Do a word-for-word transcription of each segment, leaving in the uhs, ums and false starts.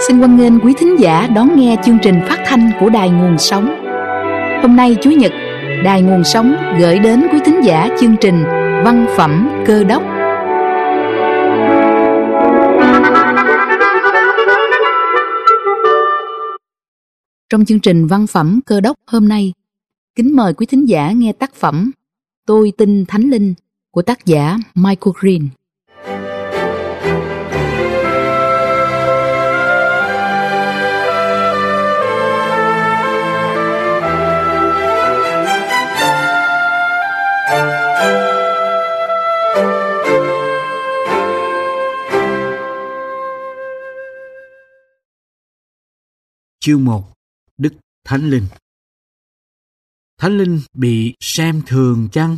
Xin hoan nghênh quý thính giả đón nghe chương trình phát thanh của Đài Nguồn Sống. Hôm nay Chủ nhật, Đài Nguồn Sống gửi đến quý thính giả chương trình Văn phẩm Cơ đốc. Trong chương trình Văn phẩm Cơ đốc hôm nay, kính mời quý thính giả nghe tác phẩm Tôi tin Thánh Linh của tác giả Michael Green. Chương một. Đức Thánh Linh. Thánh Linh bị xem thường chăng?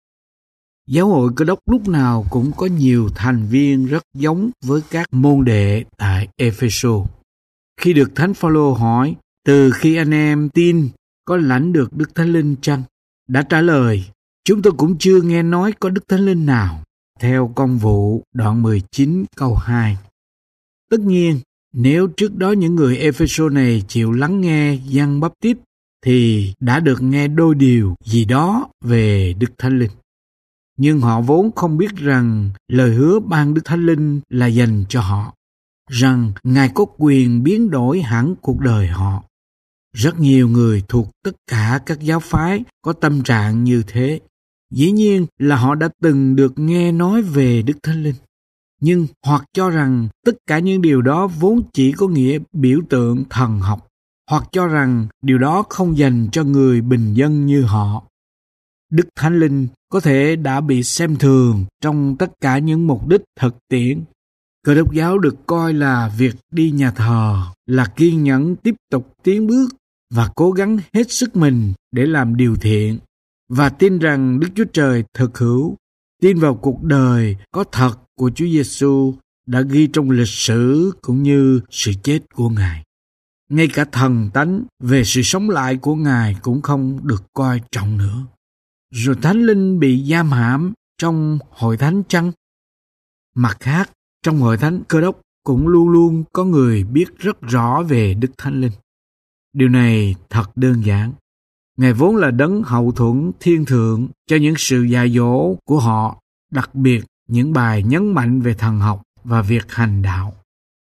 Giáo hội Cơ đốc lúc nào cũng có nhiều thành viên rất giống với các môn đệ tại Ê-phê-sô. Khi được Thánh Phao-lô hỏi từ khi anh em tin có lãnh được Đức Thánh Linh chăng, đã trả lời: chúng tôi cũng chưa nghe nói có Đức Thánh Linh nào. Theo Công vụ đoạn mười chín câu hai. Tất nhiên, nếu trước đó những người Ê-phê-sô này chịu lắng nghe Giăng Báp-tít thì đã được nghe đôi điều gì đó về Đức Thánh Linh. Nhưng họ vốn không biết rằng lời hứa ban Đức Thánh Linh là dành cho họ, rằng Ngài có quyền biến đổi hẳn cuộc đời họ. Rất nhiều người thuộc tất cả các giáo phái có tâm trạng như thế. Dĩ nhiên là họ đã từng được nghe nói về Đức Thánh Linh, nhưng hoặc cho rằng tất cả những điều đó vốn chỉ có nghĩa biểu tượng thần học, hoặc cho rằng điều đó không dành cho người bình dân như họ. Đức Thánh Linh có thể đã bị xem thường trong tất cả những mục đích thực tiễn. Cơ đốc giáo được coi là việc đi nhà thờ, là kiên nhẫn tiếp tục tiến bước và cố gắng hết sức mình để làm điều thiện, và tin rằng Đức Chúa Trời thực hữu, tin vào cuộc đời có thật của Chúa Giêsu đã ghi trong lịch sử cũng như sự chết của Ngài. Ngay cả thần tánh về sự sống lại của Ngài cũng không được coi trọng nữa. Rồi Thánh Linh bị giam hãm trong hội thánh chăng? Mặt khác, trong hội thánh Cơ đốc cũng luôn luôn có người biết rất rõ về Đức Thánh Linh. Điều này thật đơn giản. Ngài vốn là đấng hậu thuẫn thiên thượng cho những sự dạy dỗ của họ, đặc biệt những bài nhấn mạnh về thần học và việc hành đạo.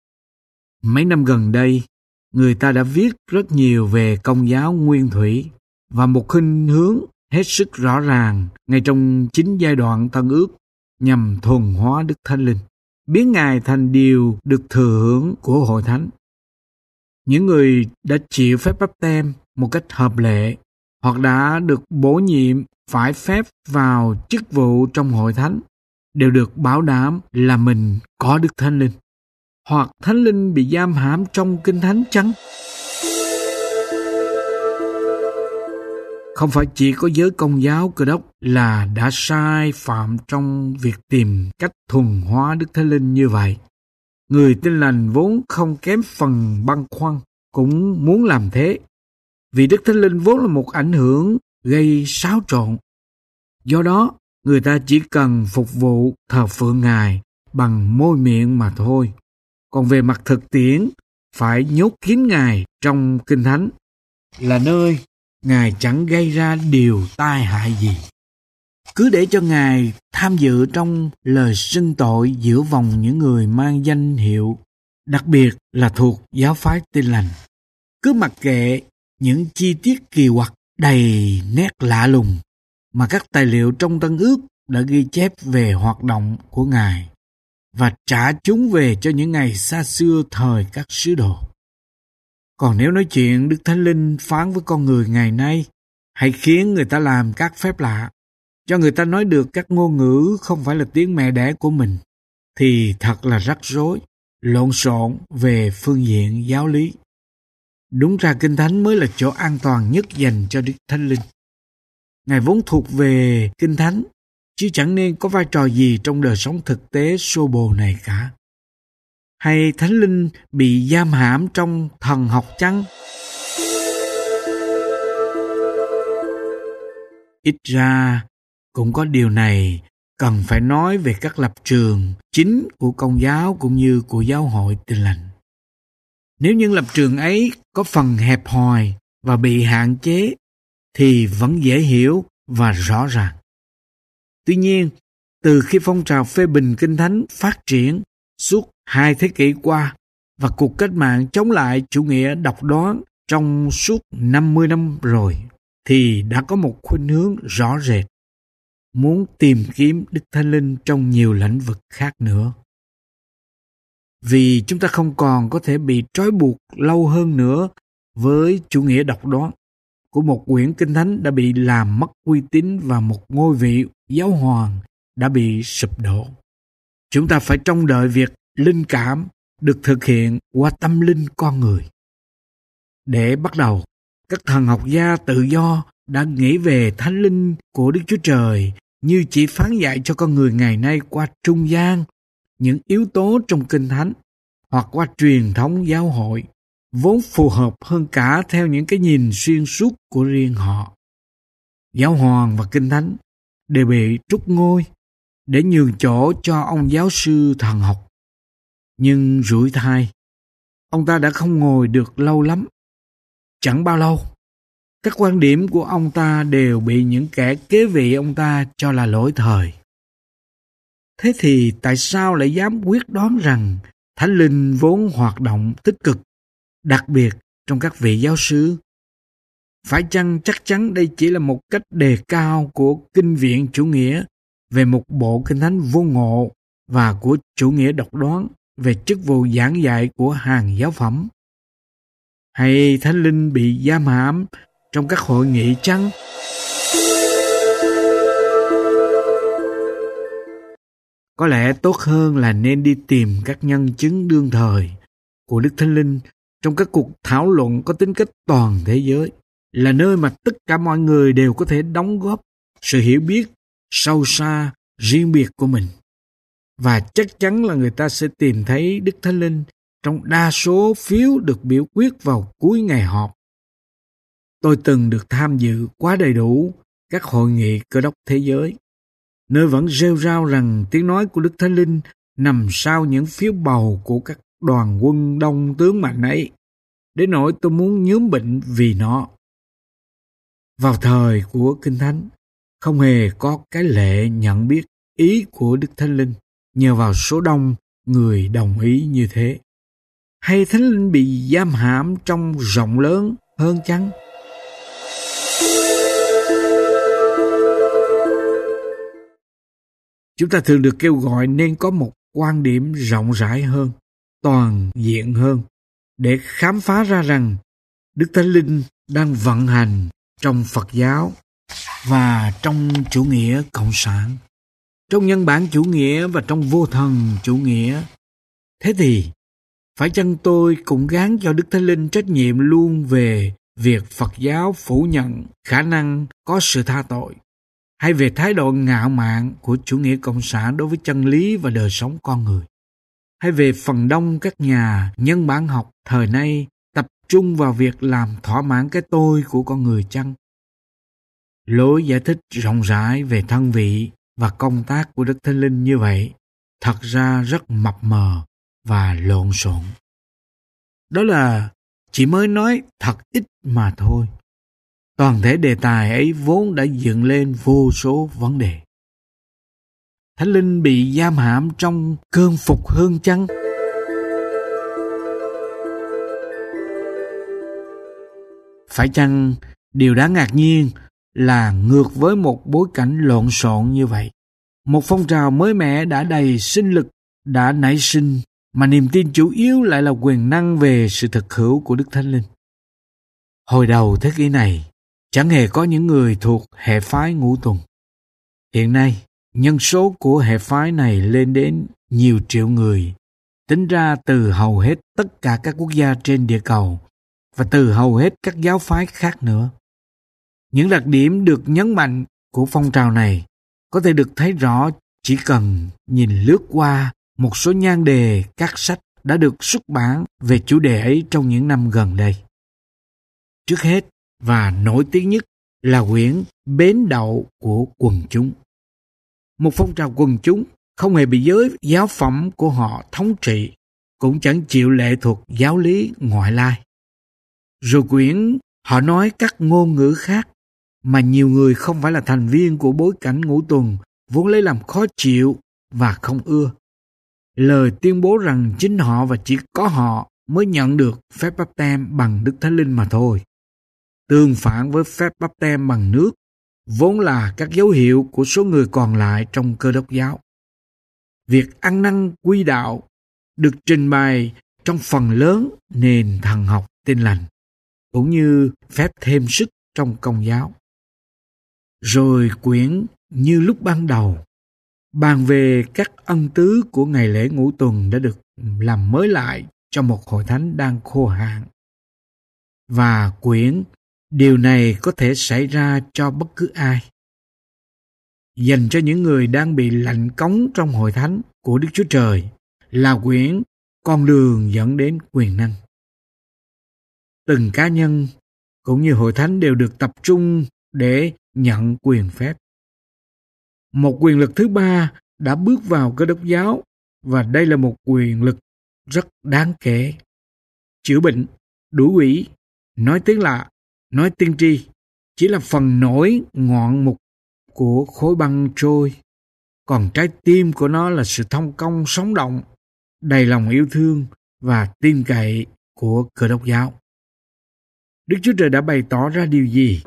Mấy năm gần đây, người ta đã viết rất nhiều về Công giáo nguyên thủy, và một khuynh hướng hết sức rõ ràng ngay trong chính giai đoạn Tân Ước nhằm thuần hóa Đức Thánh Linh, biến Ngài thành điều được thừa hưởng của hội thánh. Những người đã chịu phép báp têm một cách hợp lệ, hoặc đã được bổ nhiệm phải phép vào chức vụ trong hội thánh, đều được bảo đảm là mình có Đức Thánh Linh. Hoặc Thánh Linh bị giam hãm trong Kinh Thánh chăng? Không phải chỉ có giới Công giáo Cơ đốc là đã sai phạm trong việc tìm cách thuần hóa Đức Thánh Linh như vậy. Người Tin lành vốn không kém phần băn khoăn, cũng muốn làm thế, vì Đức Thánh Linh vốn là một ảnh hưởng gây xáo trộn. Do đó, người ta chỉ cần phục vụ thờ phượng Ngài bằng môi miệng mà thôi. Còn về mặt thực tiễn, phải nhốt kín Ngài trong Kinh Thánh, là nơi Ngài chẳng gây ra điều tai hại gì. Cứ để cho Ngài tham dự trong lời xưng tội giữa vòng những người mang danh hiệu, đặc biệt là thuộc giáo phái Tin lành. Cứ mặc kệ những chi tiết kỳ quặc đầy nét lạ lùng mà các tài liệu trong Tân Ước đã ghi chép về hoạt động của Ngài, và trả chúng về cho những ngày xa xưa thời các sứ đồ. Còn nếu nói chuyện Đức Thánh Linh phán với con người ngày nay, hay khiến người ta làm các phép lạ, cho người ta nói được các ngôn ngữ không phải là tiếng mẹ đẻ của mình, thì thật là rắc rối, lộn xộn về phương diện giáo lý. Đúng ra Kinh Thánh mới là chỗ an toàn nhất dành cho Đức Thánh Linh. Ngài vốn thuộc về Kinh Thánh, chứ chẳng nên có vai trò gì trong đời sống thực tế xô bồ này cả. Hay Thánh Linh bị giam hãm trong thần học chăng? Ít ra cũng có điều này cần phải nói về các lập trường chính của Công giáo cũng như của giáo hội Tin lành. Nếu những lập trường ấy có phần hẹp hòi và bị hạn chế thì vẫn dễ hiểu và rõ ràng. Tuy nhiên, từ khi phong trào phê bình Kinh Thánh phát triển suốt hai thế kỷ qua và cuộc cách mạng chống lại chủ nghĩa độc đoán trong suốt năm mươi năm rồi, thì đã có một khuynh hướng rõ rệt muốn tìm kiếm Đức Thánh Linh trong nhiều lĩnh vực khác nữa. Vì chúng ta không còn có thể bị trói buộc lâu hơn nữa với chủ nghĩa độc đoán của một quyển Kinh Thánh đã bị làm mất uy tín và một ngôi vị giáo hoàng đã bị sụp đổ. Chúng ta phải trông đợi việc linh cảm được thực hiện qua tâm linh con người. Để bắt đầu, các thần học gia tự do đã nghĩ về Thánh Linh của Đức Chúa Trời như chỉ phán dạy cho con người ngày nay qua trung gian những yếu tố trong Kinh Thánh hoặc qua truyền thống giáo hội, vốn phù hợp hơn cả theo những cái nhìn xuyên suốt của riêng họ. Giáo hoàng và Kinh Thánh đều bị trút ngôi để nhường chỗ cho ông giáo sư thần học. Nhưng rủi thay, ông ta đã không ngồi được lâu lắm. Chẳng bao lâu, các quan điểm của ông ta đều bị những kẻ kế vị ông ta cho là lỗi thời. Thế thì tại sao lại dám quyết đoán rằng Thánh Linh vốn hoạt động tích cực, đặc biệt trong các vị giáo sư? Phải chăng chắc chắn đây chỉ là một cách đề cao của kinh viện chủ nghĩa về một bộ Kinh Thánh vô ngộ và của chủ nghĩa độc đoán về chức vụ giảng dạy của hàng giáo phẩm? Hay Thánh Linh bị giam hãm trong các hội nghị chăng? Có lẽ tốt hơn là nên đi tìm các nhân chứng đương thời của Đức Thánh Linh trong các cuộc thảo luận có tính cách toàn thế giới, là nơi mà tất cả mọi người đều có thể đóng góp sự hiểu biết sâu xa riêng biệt của mình. Và chắc chắn là người ta sẽ tìm thấy Đức Thánh Linh trong đa số phiếu được biểu quyết vào cuối ngày họp. Tôi từng được tham dự quá đầy đủ các hội nghị Cơ đốc thế giới, nơi vẫn rêu rao rằng tiếng nói của Đức Thánh Linh nằm sau những phiếu bầu của các đoàn quân đông tướng mạnh ấy, đến nỗi tôi muốn nhuốm bệnh vì nó. Vào thời của Kinh Thánh, không hề có cái lệ nhận biết ý của Đức Thánh Linh nhờ vào số đông người đồng ý như thế. Hay Thánh Linh bị giam hãm trong rộng lớn hơn chăng? Chúng ta thường được kêu gọi nên có một quan điểm rộng rãi hơn, toàn diện hơn, để khám phá ra rằng Đức Thánh Linh đang vận hành trong Phật giáo và trong chủ nghĩa cộng sản, trong nhân bản chủ nghĩa và trong vô thần chủ nghĩa. Thế thì, phải chăng tôi cũng gán cho Đức Thánh Linh trách nhiệm luôn về việc Phật giáo phủ nhận khả năng có sự tha tội, hay về thái độ ngạo mạn của chủ nghĩa cộng sản đối với chân lý và đời sống con người, hay về phần đông các nhà nhân bản học thời nay tập trung vào việc làm thỏa mãn cái tôi của con người chăng? Lối giải thích rộng rãi về thân vị và công tác của Đức Thánh Linh như vậy thật ra rất mập mờ và lộn xộn. Đó là chỉ mới nói thật ít mà thôi. Toàn thể đề tài ấy vốn đã dựng lên vô số vấn đề. Thánh Linh bị giam hãm trong cơn phục hưng chăng? Phải chăng điều đáng ngạc nhiên là ngược với một bối cảnh lộn xộn như vậy, một phong trào mới mẻ đã đầy sinh lực đã nảy sinh, mà niềm tin chủ yếu lại là quyền năng về sự thực hữu của Đức Thánh Linh. Hồi đầu thế kỷ này, chẳng hề có những người thuộc hệ phái ngũ tuần. Hiện nay, nhân số của hệ phái này lên đến nhiều triệu người, tính ra từ hầu hết tất cả các quốc gia trên địa cầu và từ hầu hết các giáo phái khác nữa. Những đặc điểm được nhấn mạnh của phong trào này có thể được thấy rõ chỉ cần nhìn lướt qua một số nhan đề các sách đã được xuất bản về chủ đề ấy trong những năm gần đây. Trước hết và nổi tiếng nhất là quyển Bến Đậu của quần chúng. Một phong trào quần chúng không hề bị giới giáo phẩm của họ thống trị, cũng chẳng chịu lệ thuộc giáo lý ngoại lai. Rồi quyển họ nói các ngôn ngữ khác mà nhiều người không phải là thành viên của bối cảnh ngũ tuần vốn lấy làm khó chịu và không ưa. Lời tuyên bố rằng chính họ và chỉ có họ mới nhận được phép báp têm bằng Đức Thánh Linh mà thôi. Tương phản với phép báp têm bằng nước, vốn là các dấu hiệu của số người còn lại trong Cơ Đốc giáo. Việc ăn năn quy đạo được trình bày trong phần lớn nền thần học Tin lành, cũng như phép thêm sức trong Công giáo. Rồi quyển Như lúc ban đầu bàn về các ân tứ của ngày lễ ngũ tuần đã được làm mới lại cho một hội thánh đang khô hạn. Và quyển Điều này có thể xảy ra cho bất cứ ai, dành cho những người đang bị lạnh cống trong hội thánh của Đức Chúa Trời, là quyển Con đường dẫn đến quyền năng. Từng cá nhân cũng như hội thánh đều được tập trung để nhận quyền phép. Một quyền lực thứ ba đã bước vào Cơ Đốc giáo, và đây là một quyền lực rất đáng kể. Chữa bệnh, đuổi quỷ, nói tiếng lạ, nói tiên tri chỉ là phần nổi ngọn mục của khối băng trôi, còn trái tim của nó là sự thông công sống động, đầy lòng yêu thương và tin cậy của Cơ Đốc giáo. Đức Chúa Trời đã bày tỏ ra điều gì?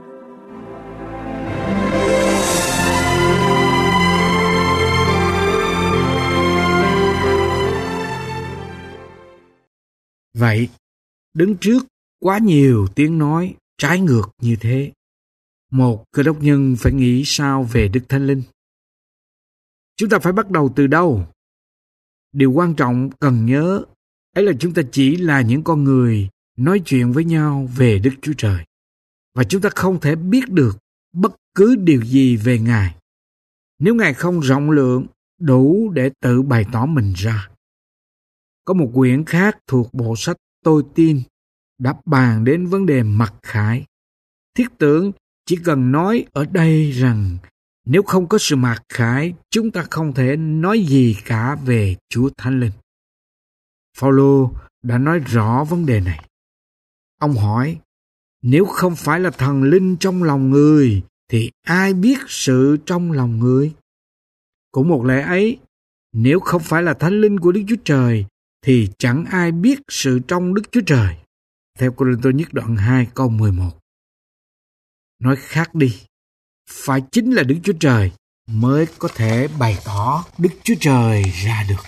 Vậy, đứng trước quá nhiều tiếng nói trái ngược như thế, một Cơ Đốc nhân phải nghĩ sao về Đức Thánh Linh? Chúng ta phải bắt đầu từ đâu? Điều quan trọng cần nhớ ấy là chúng ta chỉ là những con người nói chuyện với nhau về Đức Chúa Trời, và chúng ta không thể biết được bất cứ điều gì về Ngài nếu Ngài không rộng lượng đủ để tự bày tỏ mình ra. Có một quyển khác thuộc bộ sách Tôi tin đã bàn đến vấn đề mặc khải. Thiết tưởng chỉ cần nói ở đây rằng nếu không có sự mặc khải, chúng ta không thể nói gì cả về Chúa Thánh Linh. Phao-lô đã nói rõ vấn đề này. Ông hỏi, nếu không phải là thần linh trong lòng người, thì ai biết sự trong lòng người? Cũng một lẽ ấy, nếu không phải là Thánh Linh của Đức Chúa Trời, thì chẳng ai biết sự trong Đức Chúa Trời. Theo Cô-rinh-tô nhất đoạn hai câu mười một. Nói khác đi, phải chính là Đức Chúa Trời mới có thể bày tỏ Đức Chúa Trời ra được.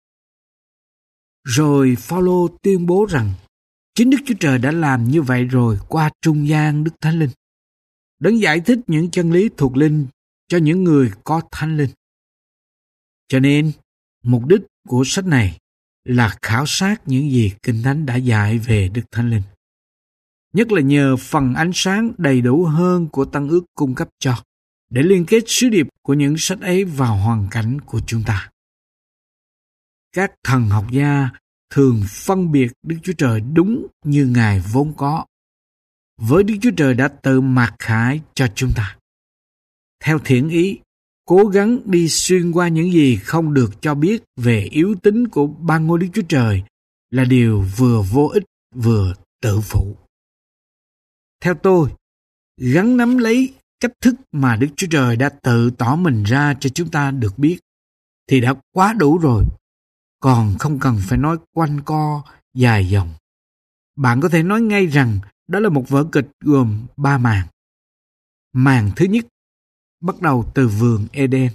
Rồi Phao-lô tuyên bố rằng chính Đức Chúa Trời đã làm như vậy rồi qua trung gian Đức Thánh Linh. Đấng giải thích những chân lý thuộc linh cho những người có Thánh Linh. Cho nên, mục đích của sách này là khảo sát những gì Kinh Thánh đã dạy về Đức Thánh Linh. Nhất là nhờ phần ánh sáng đầy đủ hơn của Tân Ước cung cấp cho, để liên kết sứ điệp của những sách ấy vào hoàn cảnh của chúng ta. Các thần học gia thường phân biệt Đức Chúa Trời đúng như Ngài vốn có, với Đức Chúa Trời đã tự mặc khải cho chúng ta. Theo thiện ý, cố gắng đi xuyên qua những gì không được cho biết về yếu tính của ba ngôi Đức Chúa Trời là điều vừa vô ích vừa tự phụ. Theo tôi, gắng nắm lấy cách thức mà Đức Chúa Trời đã tự tỏ mình ra cho chúng ta được biết thì đã quá đủ rồi, còn không cần phải nói quanh co dài dòng. Bạn có thể nói ngay rằng đó là một vở kịch gồm ba màn. Màn thứ nhất bắt đầu từ vườn Eden.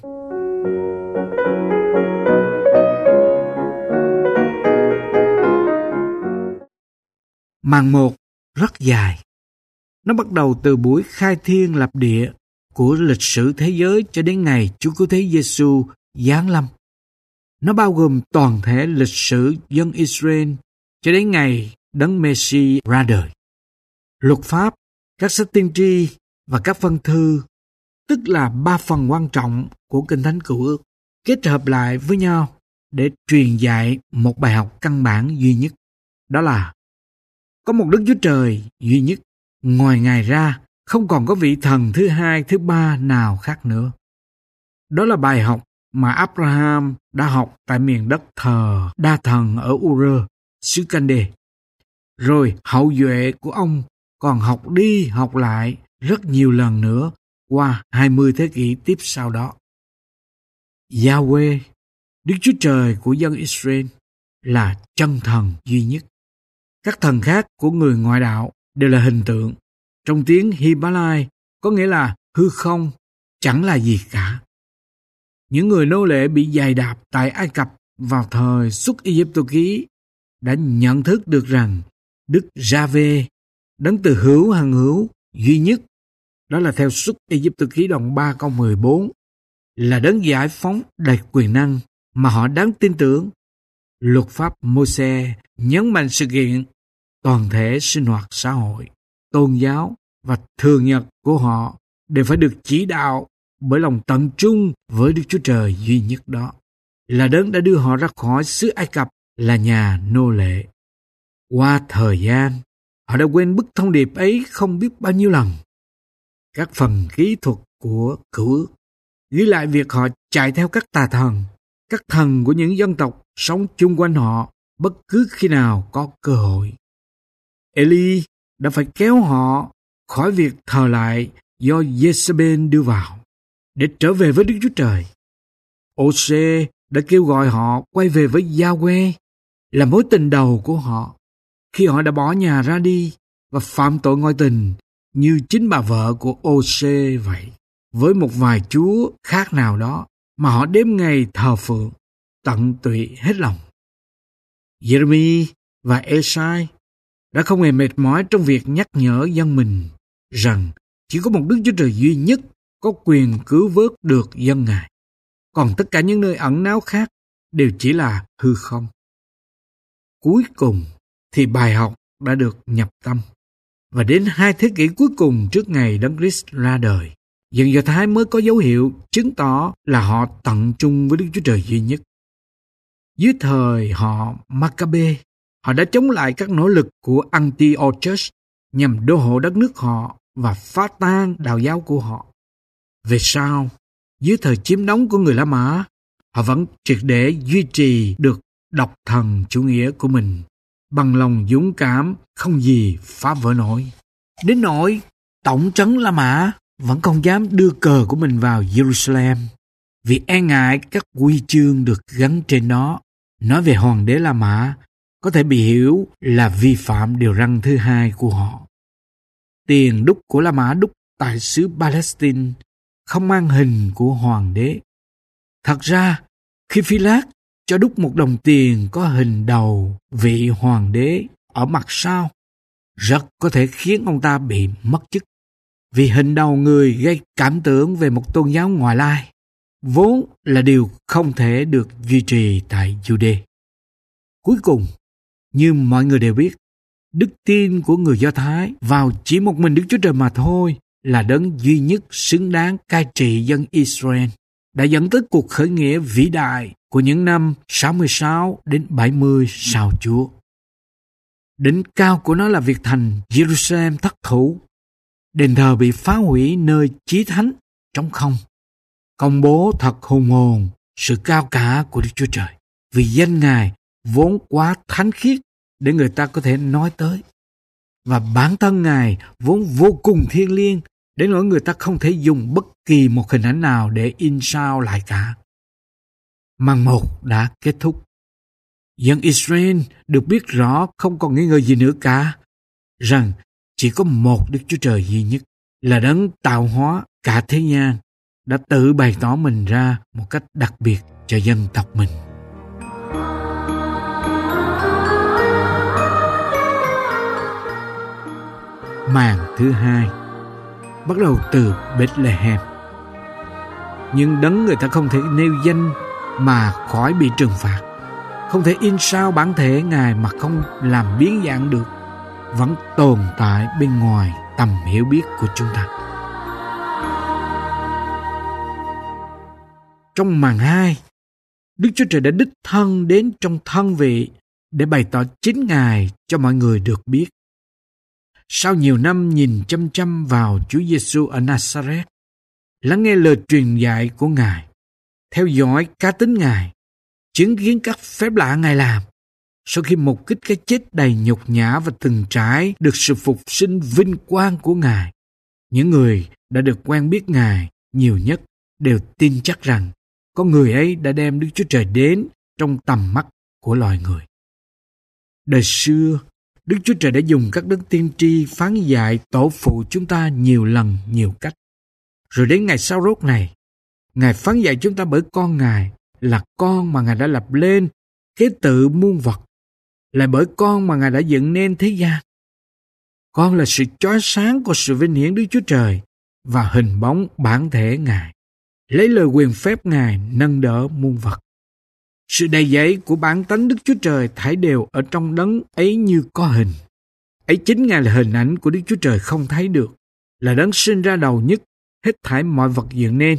Màn một rất dài. Nó bắt đầu từ buổi khai thiên lập địa của lịch sử thế giới cho đến ngày Chúa Cứu Thế Giêsu giáng lâm. Nó bao gồm toàn thể lịch sử dân Israel cho đến ngày Đấng Messi ra đời. Luật pháp, các sách tiên tri và các văn thư, tức là ba phần quan trọng của Kinh Thánh Cựu Ước, kết hợp lại với nhau để truyền dạy một bài học căn bản duy nhất. Đó là có một Đức Chúa Trời duy nhất, ngoài Ngài ra không còn có vị thần thứ hai, thứ ba nào khác nữa. Đó là bài học mà Abraham đã học tại miền đất thờ đa thần ở Ur, xứ Cande. Rồi hậu duệ của ông còn học đi học lại rất nhiều lần nữa qua hai mươi thế kỷ tiếp sau đó. Yahweh, Đức Chúa Trời của dân Israel, là chân thần duy nhất. Các thần khác của người ngoại đạo đều là hình tượng. Trong tiếng Hy-ba-lai có nghĩa là hư không, chẳng là gì cả. Những người nô lệ bị giày đạp tại Ai Cập vào thời xuất Ai-cập ký đã nhận thức được rằng Đức Giê-va, đấng từ hữu hằng hữu duy nhất, đó là theo xuất Ai-cập ký đoạn ba câu mười bốn, là đấng giải phóng đầy quyền năng mà họ đáng tin tưởng. Luật pháp Mô-se nhấn mạnh sự kiện toàn thể sinh hoạt xã hội, tôn giáo và thường nhật của họ đều phải được chỉ đạo bởi lòng tận trung với Đức Chúa Trời duy nhất đó, là đấng đã đưa họ ra khỏi xứ Ai Cập là nhà nô lệ. Qua thời gian, họ đã quên bức thông điệp ấy không biết bao nhiêu lần. Các phần kỹ thuật của Cựu Ước ghi lại việc họ chạy theo các tà thần, các thần của những dân tộc sống chung quanh họ bất cứ khi nào có cơ hội. Eli đã phải kéo họ khỏi việc thờ lại do Jezebel đưa vào để trở về với Đức Chúa Trời. Ô-sê đã kêu gọi họ quay về với Yahweh là mối tình đầu của họ khi họ đã bỏ nhà ra đi và phạm tội ngoại tình như chính bà vợ của Ô-sê vậy, với một vài chúa khác nào đó mà họ đếm ngày thờ phượng tận tụy hết lòng. Jeremy và Esai đã không hề mệt mỏi trong việc nhắc nhở dân mình rằng chỉ có một Đức Chúa Trời duy nhất có quyền cứu vớt được dân Ngài, còn tất cả những nơi ẩn náu khác đều chỉ là hư không. Cuối cùng thì bài học đã được nhập tâm, và đến hai thế kỷ cuối cùng trước ngày Đấng Christ ra đời, dân Do Thái mới có dấu hiệu chứng tỏ là họ tận trung với Đức Chúa Trời duy nhất. Dưới thời họ Maccabe, họ đã chống lại các nỗ lực của Antiochus nhằm đô hộ đất nước họ và phá tan đạo giáo của họ. Về sau, dưới thời chiếm đóng của người La Mã, họ vẫn triệt để duy trì được độc thần chủ nghĩa của mình bằng lòng dũng cảm không gì phá vỡ nổi. Đến nỗi tổng trấn La Mã vẫn không dám đưa cờ của mình vào Jerusalem vì e ngại các huy chương được gắn trên nó. Nói về hoàng đế La Mã có thể bị hiểu là vi phạm điều răn thứ hai của họ. Tiền đúc của La Mã đúc tại xứ Palestine không mang hình của hoàng đế. Thật ra, khi Phi-lát cho đúc một đồng tiền có hình đầu vị hoàng đế ở mặt sau, rất có thể khiến ông ta bị mất chức, vì hình đầu người gây cảm tưởng về một tôn giáo ngoại lai, vốn là điều không thể được duy trì tại Jude. Cuối cùng, như mọi người đều biết, đức tin của người Do Thái vào chỉ một mình Đức Chúa Trời mà thôi là đấng duy nhất xứng đáng cai trị dân Israel, đã dẫn tới cuộc khởi nghĩa vĩ đại của những năm sáu mươi sáu đến bảy mươi sau Chúa. Đỉnh cao của nó là việc thành Jerusalem thất thủ, đền thờ bị phá hủy nơi chí thánh trống không, công bố thật hùng hồn sự cao cả của Đức Chúa Trời, vì danh Ngài vốn quá thánh khiết để người ta có thể nói tới, và bản thân Ngài vốn vô cùng thiêng liêng đến nỗi người ta không thể dùng bất kỳ một hình ảnh nào để in sao lại cả. Màn một đã kết thúc. Dân Israel được biết rõ không còn nghi ngờ gì nữa cả, rằng chỉ có một Đức Chúa Trời duy nhất là đấng tạo hóa cả thế gian, đã tự bày tỏ mình ra một cách đặc biệt cho dân tộc mình. Màn thứ hai bắt đầu từ Bethlehem. Nhưng đấng người ta không thể nêu danh mà khỏi bị trừng phạt, không thể in sao bản thể Ngài mà không làm biến dạng được, vẫn tồn tại bên ngoài tầm hiểu biết của chúng ta. Trong màn hai, Đức Chúa Trời đã đích thân đến trong thân vị để bày tỏ chính Ngài cho mọi người được biết. Sau nhiều năm nhìn chăm chăm vào Chúa Giêsu ở Nazareth, lắng nghe lời truyền dạy của Ngài, theo dõi cá tính Ngài, chứng kiến các phép lạ Ngài làm. Sau khi mục kích cái chết đầy nhục nhã và từng trải được sự phục sinh vinh quang của Ngài, những người đã được quen biết Ngài nhiều nhất đều tin chắc rằng con người ấy đã đem Đức Chúa Trời đến trong tầm mắt của loài người. Đời xưa, Đức Chúa Trời đã dùng các đấng tiên tri phán dạy tổ phụ chúng ta nhiều lần, nhiều cách. Rồi đến ngày sau rốt này, Ngài phán dạy chúng ta bởi con Ngài là con mà Ngài đã lập lên, kế tự muôn vật, là bởi con mà Ngài đã dựng nên thế gian. Con là sự chói sáng của sự vinh hiển Đức Chúa Trời và hình bóng bản thể Ngài, lấy lời quyền phép Ngài nâng đỡ muôn vật. Sự đầy dẫy của bản tánh Đức Chúa Trời thảy đều ở trong đấng ấy như có hình. Ấy chính Ngài là hình ảnh của Đức Chúa Trời không thấy được, là đấng sinh ra đầu nhất hết thảy mọi vật dựng nên.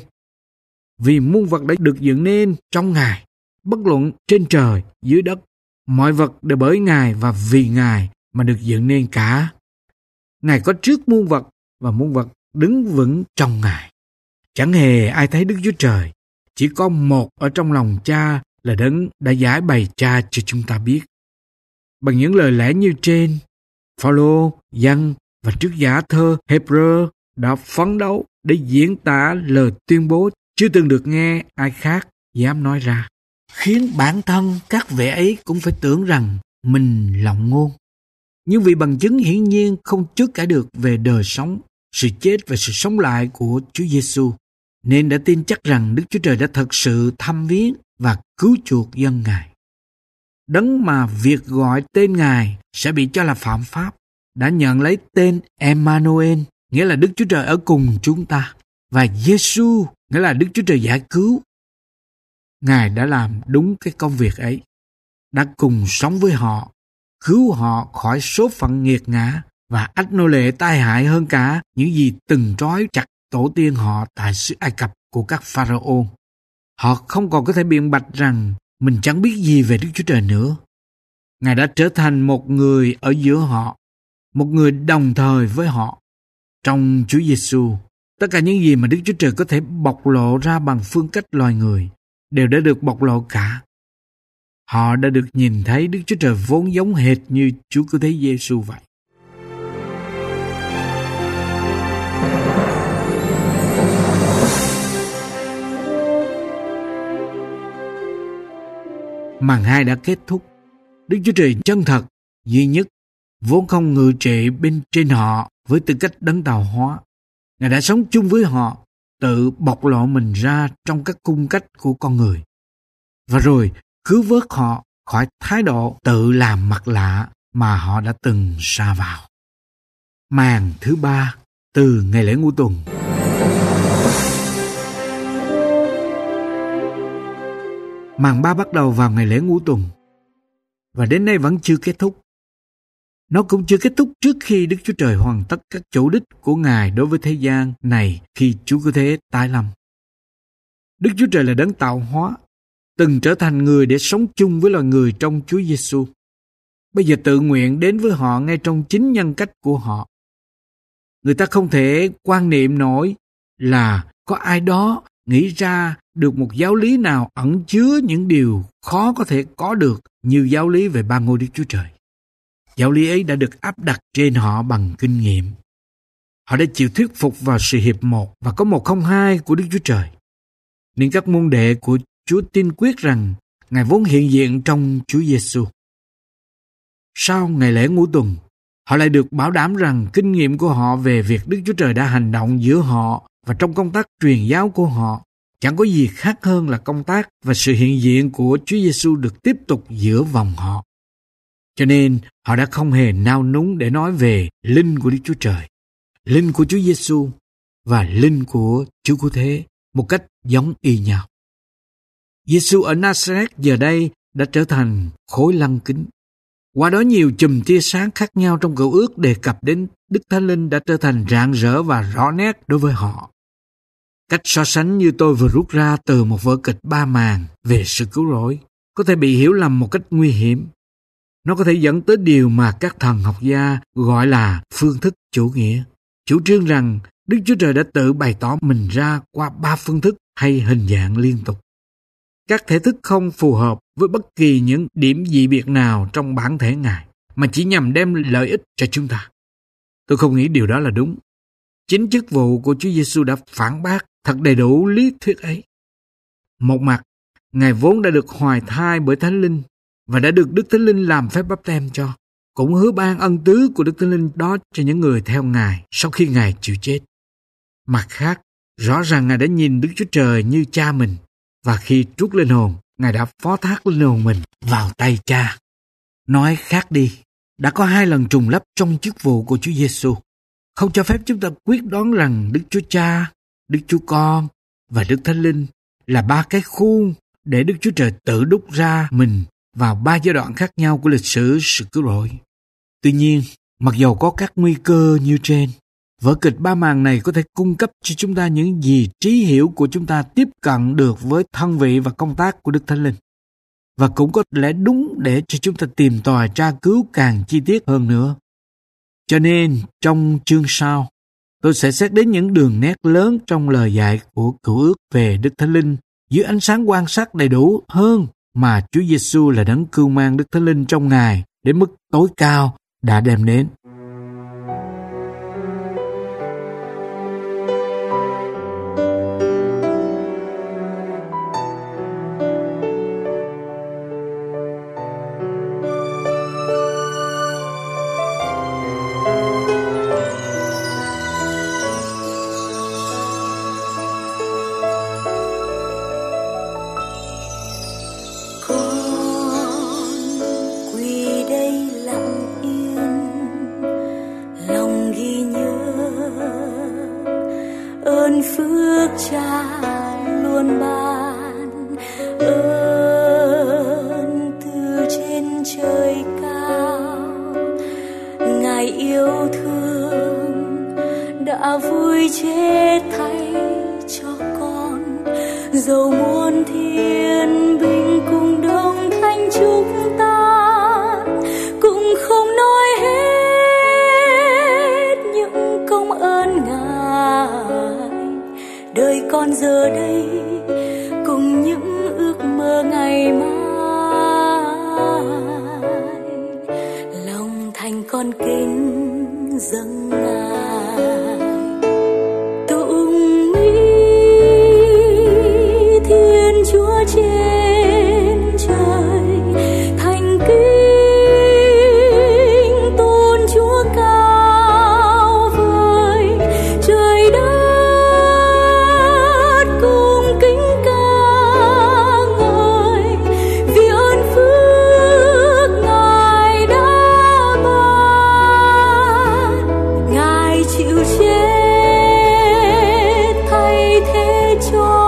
Vì muôn vật đã được dựng nên trong Ngài, bất luận trên trời, dưới đất, mọi vật đều bởi Ngài và vì Ngài mà được dựng nên cả. Ngài có trước muôn vật và muôn vật đứng vững trong Ngài. Chẳng hề ai thấy Đức Chúa Trời, chỉ có một ở trong lòng Cha là đấng đã giải bày Cha cho chúng ta biết. Bằng những lời lẽ như trên, Phao-lô, Giăng và trước giả thơ Hebrew đã phấn đấu để diễn tả lời tuyên bố chưa từng được nghe ai khác dám nói ra, khiến bản thân các vị ấy cũng phải tưởng rằng mình lộng ngôn. Nhưng vì bằng chứng hiển nhiên không chối cãi được về đời sống, sự chết và sự sống lại của Chúa Giêsu, nên đã tin chắc rằng Đức Chúa Trời đã thật sự thăm viếng và cứu chuộc dân Ngài. Đấng mà việc gọi tên Ngài sẽ bị cho là phạm pháp, đã nhận lấy tên Emmanuel, nghĩa là Đức Chúa Trời ở cùng chúng ta, và Giêsu nghĩa là Đức Chúa Trời giải cứu. Ngài đã làm đúng cái công việc ấy, đã cùng sống với họ, cứu họ khỏi số phận nghiệt ngã và ách nô lệ tai hại hơn cả những gì từng trói chặt tổ tiên họ tại xứ Ai Cập của các Pharaoh. Họ không còn có thể biện bạch rằng mình chẳng biết gì về Đức Chúa Trời nữa. Ngài đã trở thành một người ở giữa họ, một người đồng thời với họ. Trong Chúa Giêsu, tất cả những gì mà Đức Chúa Trời có thể bộc lộ ra bằng phương cách loài người đều đã được bộc lộ cả. Họ đã được nhìn thấy Đức Chúa Trời vốn giống hệt như Chúa Cứu Thế Giêsu vậy. Màn hai đã kết thúc. Đức Chúa Trời chân thật, duy nhất, vốn không ngự trị bên trên họ với tư cách đấng tạo hóa. Ngài đã sống chung với họ, tự bộc lộ mình ra trong các cung cách của con người. Và rồi cứu vớt họ khỏi thái độ tự làm mặt lạ mà họ đã từng sa vào. Màn thứ ba từ ngày lễ ngũ tuần. Màn ba bắt đầu vào ngày lễ ngũ tuần và đến nay vẫn chưa kết thúc. Nó cũng chưa kết thúc trước khi Đức Chúa Trời hoàn tất các chủ đích của Ngài đối với thế gian này khi Chúa Cứu Thế tái lâm. Đức Chúa Trời là đấng tạo hóa, từng trở thành người để sống chung với loài người trong Chúa Giêsu. Bây giờ tự nguyện đến với họ ngay trong chính nhân cách của họ. Người ta không thể quan niệm nổi là có ai đó nghĩ ra được một giáo lý nào ẩn chứa những điều khó có thể có được như giáo lý về ba ngôi Đức Chúa Trời. Giáo lý ấy đã được áp đặt trên họ bằng kinh nghiệm. Họ đã chịu thuyết phục vào sự hiệp một và có một không hai của Đức Chúa Trời. Nên các môn đệ của Chúa tin quyết rằng Ngài vốn hiện diện trong Chúa Giêsu. Sau ngày lễ ngũ tuần, họ lại được bảo đảm rằng kinh nghiệm của họ về việc Đức Chúa Trời đã hành động giữa họ và trong công tác truyền giáo của họ chẳng có gì khác hơn là công tác và sự hiện diện của Chúa Giêsu được tiếp tục giữa vòng họ. Cho nên họ đã không hề nao núng để nói về linh của Đức Chúa Trời, linh của Chúa Giêsu và linh của Chúa Cứu Thế một cách giống y nhau. Giêsu ở Nazareth giờ đây đã trở thành khối lăng kính. Qua đó nhiều chùm tia sáng khác nhau trong Cựu Ước đề cập đến Đức Thánh Linh đã trở thành rạng rỡ và rõ nét đối với họ. Cách so sánh như tôi vừa rút ra từ một vở kịch ba màn về sự cứu rỗi có thể bị hiểu lầm một cách nguy hiểm. Nó có thể dẫn tới điều mà các thần học gia gọi là phương thức chủ nghĩa, chủ trương rằng Đức Chúa Trời đã tự bày tỏ mình ra qua ba phương thức hay hình dạng liên tục. các thể thức không phù hợp với bất kỳ những điểm dị biệt nào trong bản thể Ngài, mà chỉ nhằm đem lợi ích cho chúng ta. Tôi không nghĩ điều đó là đúng. Chính chức vụ của Chúa Giêsu đã phản bác thật đầy đủ lý thuyết ấy. Một mặt, Ngài vốn đã được hoài thai bởi Thánh Linh và đã được Đức Thánh Linh làm phép báp têm cho, cũng hứa ban ân tứ của Đức Thánh Linh đó cho những người theo Ngài sau khi Ngài chịu chết. Mặt khác, rõ ràng Ngài đã nhìn Đức Chúa Trời như cha mình, và khi trút linh hồn, Ngài đã phó thác linh hồn mình vào tay cha. Nói khác đi, đã có hai lần trùng lắp trong chức vụ của Chúa Giêsu, không cho phép chúng ta quyết đoán rằng Đức Chúa Cha, Đức Chúa Con và Đức Thánh Linh là ba cái khuôn để Đức Chúa Trời tự đúc ra mình vào ba giai đoạn khác nhau của lịch sử sự cứu rỗi. Tuy nhiên, mặc dầu có các nguy cơ như trên, vở kịch ba màn này có thể cung cấp cho chúng ta những gì trí hiểu của chúng ta tiếp cận được với thân vị và công tác của Đức Thánh Linh. Và cũng có lẽ đúng để cho chúng ta tìm tòi tra cứu càng chi tiết hơn nữa. Cho nên, trong chương sau, tôi sẽ xét đến những đường nét lớn trong lời dạy của Cựu Ước về Đức Thánh Linh dưới ánh sáng quan sát đầy đủ hơn mà Chúa Giêsu là đấng cưu mang Đức Thánh Linh trong Ngài đến mức tối cao đã đem đến. ơn phước Cha luôn ban, ơn từ trên trời cao. Ngài yêu thương đã vui chết thay cho con, dầu muôn thiên binh cùng đồng thanh chúng ta cũng không nói hết những công ơn Ngài. Đời con giờ đây cùng những ước mơ ngày mai, lòng thành con kính dâng Ngài. Tụng mỹ Thiên Chúa trên trời, thành kính tôn Chúa cao vời. Trời đất cùng kính ca ngợi vì ơn phước Ngài đã ban. Ngài chịu chết thay thế cho